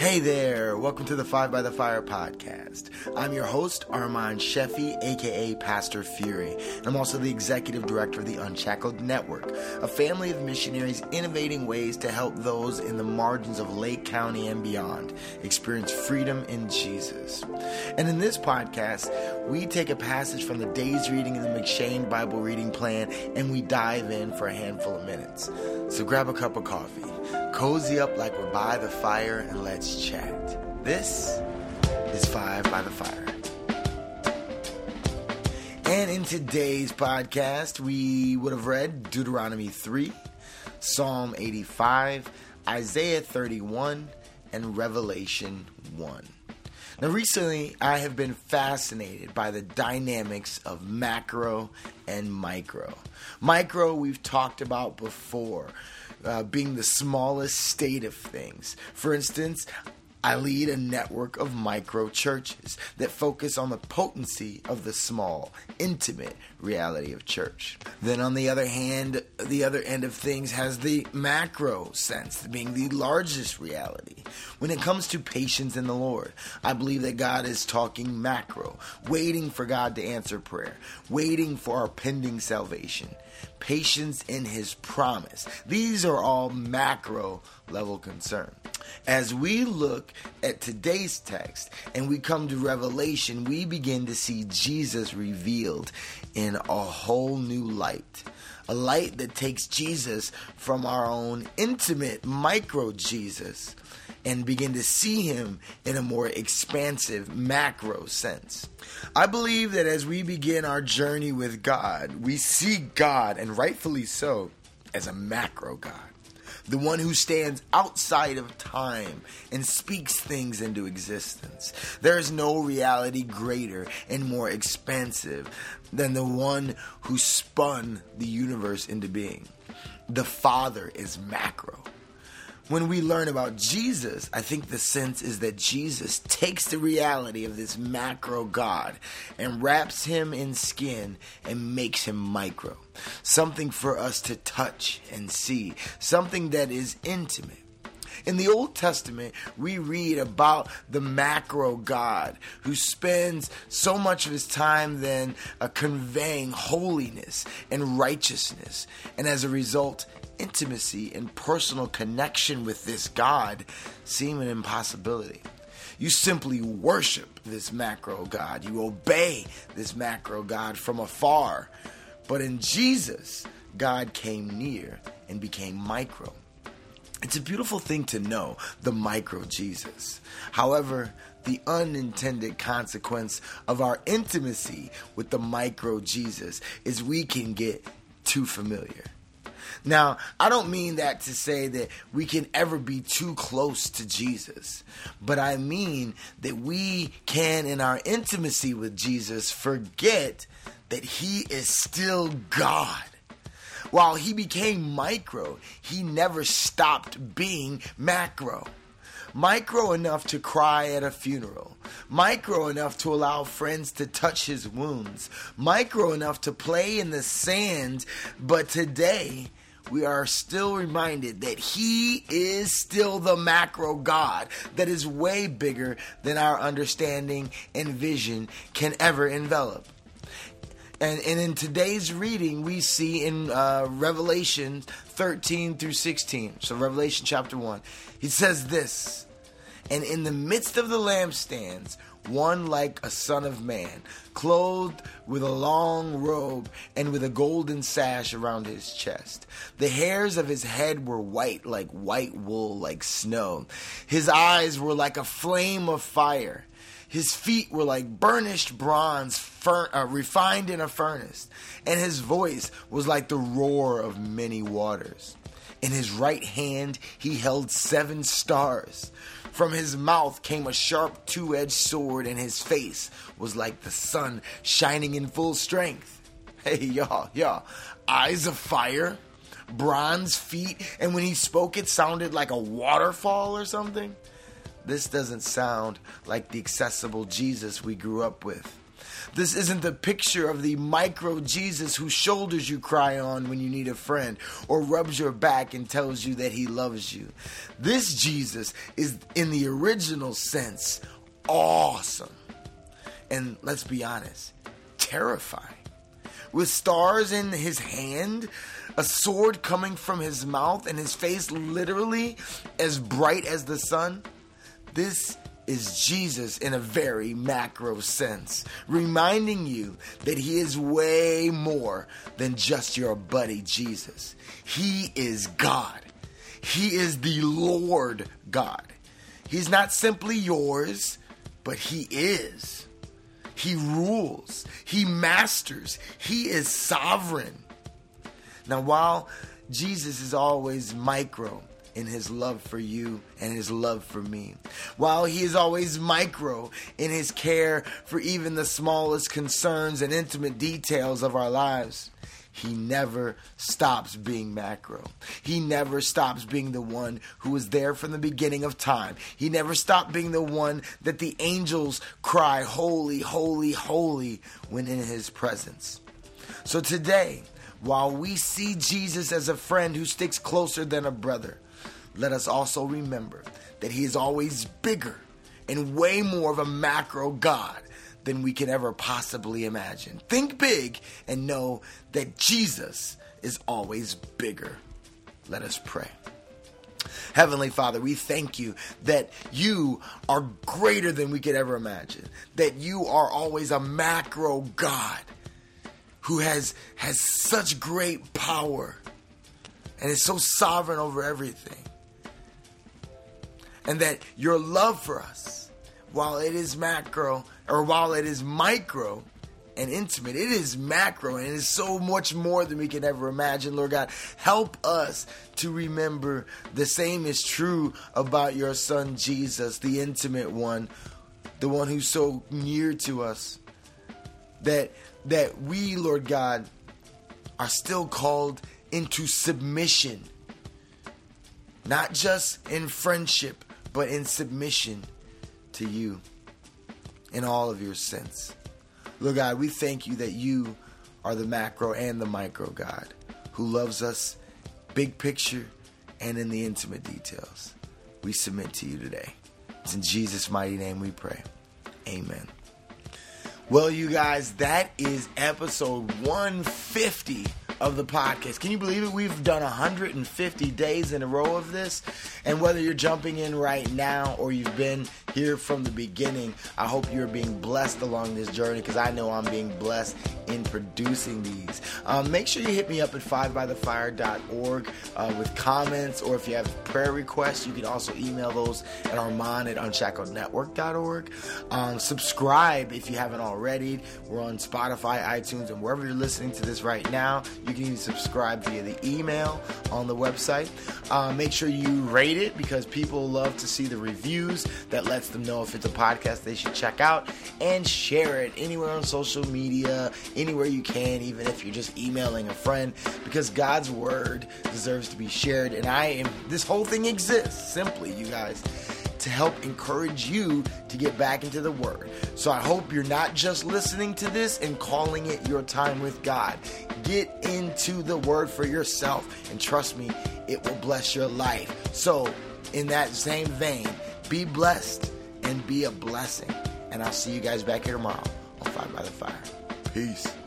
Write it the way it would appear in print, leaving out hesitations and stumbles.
Hey there, welcome to the Five by the Fire podcast. I'm your host, Armand Sheffy, aka Pastor Fury. I'm also the executive director of the Unshackled Network, a family of missionaries innovating ways to help those in the margins of Lake County and beyond experience freedom in Jesus. And in this podcast, we take a passage from the day's reading in the McShane Bible reading plan and we dive in for a handful of minutes. So grab a cup of coffee, cozy up like we're by the fire, and let's chat. This is Five by the Fire. And in today's podcast, we would have read Deuteronomy 3, Psalm 85, Isaiah 31, and Revelation 1. Now, recently, I have been fascinated by the dynamics of macro and micro. Micro, we've talked about before, being the smallest state of things. For instance, I lead a network of micro churches that focus on the potency of the small, intimate reality of church. Then on the other hand, the other end of things has the macro sense, being the largest reality. When it comes to patience in the Lord, I believe that God is talking macro, waiting for God to answer prayer, waiting for our pending salvation, patience in His promise. These are all macro level concern. As we look at today's text and we come to Revelation, we begin to see Jesus revealed in a whole new light. A light that takes Jesus from our own intimate micro Jesus and begin to see Him in a more expansive macro sense. I believe that as we begin our journey with God, we see God, and rightfully so, as a macro God. The one who stands outside of time and speaks things into existence. There is no reality greater and more expansive than the one who spun the universe into being. The Father is macro. When we learn about Jesus, I think the sense is that Jesus takes the reality of this macro God and wraps Him in skin and makes Him micro. Something for us to touch and see. Something that is intimate. In the Old Testament, we read about the macro God who spends so much of His time then conveying holiness and righteousness. And as a result, intimacy and personal connection with this God seem an impossibility. You simply worship this macro God. You obey this macro God from afar. But in Jesus, God came near and became micro. It's a beautiful thing to know the micro Jesus. However, the unintended consequence of our intimacy with the micro Jesus is we can get too familiar. Now, I don't mean that to say that we can ever be too close to Jesus, but I mean that we can, in our intimacy with Jesus, forget that He is still God. While He became micro, He never stopped being macro. Micro enough to cry at a funeral. Micro enough to allow friends to touch His wounds. Micro enough to play in the sand. But today, we are still reminded that He is still the macro God that is way bigger than our understanding and vision can ever envelop. And in today's reading, we see in Revelation 13 through 16, so Revelation chapter 1, He says this, "And in the midst of the lampstands, one like a son of man, clothed with a long robe and with a golden sash around his chest. The hairs of his head were white like white wool, like snow. His eyes were like a flame of fire. His feet were like burnished bronze refined in a furnace, and His voice was like the roar of many waters. In His right hand He held 7 stars. From His mouth came a sharp 2-edged sword, and His face was like the sun shining in full strength." Hey, y'all. Eyes of fire, bronze feet, and when He spoke it sounded like a waterfall or something. This doesn't sound like the accessible Jesus we grew up with. This isn't the picture of the micro Jesus whose shoulders you cry on when you need a friend or rubs your back and tells you that he loves you. This Jesus is, in the original sense, awesome. And let's be honest, terrifying. With stars in his hand, a sword coming from his mouth, and his face literally as bright as the sun. This is Jesus in a very macro sense, reminding you that he is way more than just your buddy Jesus. He is God. He is the Lord God. He's not simply yours, but he is. He rules. He masters. He is sovereign. Now, while Jesus is always micro in his love for you and his love for me, while he is always micro in his care for even the smallest concerns and intimate details of our lives, he never stops being macro. He never stops being the one who was there from the beginning of time. He never stopped being the one that the angels cry, holy, holy, holy, when in his presence. So today, while we see Jesus as a friend who sticks closer than a brother, let us also remember that he is always bigger and way more of a macro God than we can ever possibly imagine. Think big and know that Jesus is always bigger. Let us pray. Heavenly Father, we thank you that you are greater than we could ever imagine, that you are always a macro God who has such great power and is so sovereign over everything. And that your love for us, while it is macro, or while it is micro and intimate, it is macro and it is so much more than we can ever imagine. Lord God, help us to remember the same is true about your son Jesus, the intimate one, the one who's so near to us, that we, Lord God, are still called into submission, not just in friendship, but in submission to you in all of your sense. Lord God, we thank you that you are the macro and the micro God who loves us big picture and in the intimate details. We submit to you today. It's in Jesus' mighty name we pray. Amen. Well, you guys, that is episode 150 of the podcast. Can you believe it? We've done 150 days in a row of this. And whether you're jumping in right now or you've been here from the beginning, I hope you're being blessed along this journey, because I know I'm being blessed in producing these. Make sure you hit me up at 5bythefire.org with comments, or if you have prayer requests, you can also email those at armand@unshackednetwork.org. Subscribe if you haven't already. We're on Spotify, iTunes, and wherever you're listening to this right now. You can even subscribe via the email on the website. Make sure you rate it, because people love to see the reviews. That lets them know if it's a podcast they should check out, and share it anywhere on social media, anywhere you can, even if you're just emailing a friend, because God's word deserves to be shared. And this whole thing exists simply, you guys, to help encourage you to get back into the word. So I hope you're not just listening to this and calling it your time with God. Get into the word for yourself, and trust me, it will bless your life. So in that same vein, be blessed and be a blessing. And I'll see you guys back here tomorrow on 5 by the Fire. Peace.